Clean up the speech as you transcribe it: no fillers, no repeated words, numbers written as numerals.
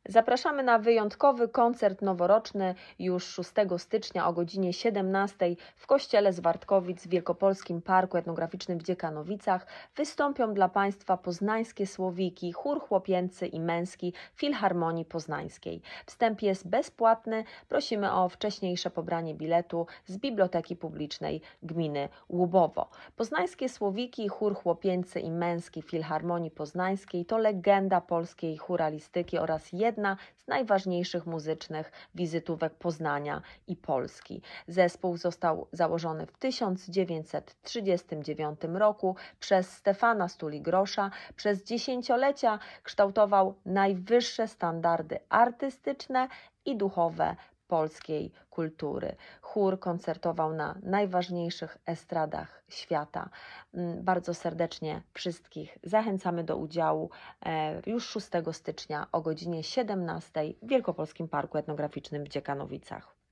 Zapraszamy na wyjątkowy koncert noworoczny już 6 stycznia o godzinie 17 w Kościele Zwartkowic w Wielkopolskim Parku Etnograficznym w Dziekanowicach. Wystąpią dla Państwa poznańskie słowiki, chór chłopięcy i męski Filharmonii Poznańskiej. Wstęp jest bezpłatny. Prosimy o wcześniejsze pobranie biletu z Biblioteki Publicznej Gminy Łubowo. Poznańskie słowiki, chór chłopięcy i męski Filharmonii Poznańskiej to legenda polskiej chóralistyki oraz jedna z najważniejszych muzycznych wizytówek Poznania i Polski. Zespół został założony w 1939 roku przez Stefana Stuli-Grosza. Przez dziesięciolecia kształtował najwyższe standardy artystyczne i duchowe polskiej kultury. Chór koncertował na najważniejszych estradach świata. Bardzo serdecznie wszystkich zachęcamy do udziału już 6 stycznia o godzinie 17 w Wielkopolskim Parku Etnograficznym w Dziekanowicach.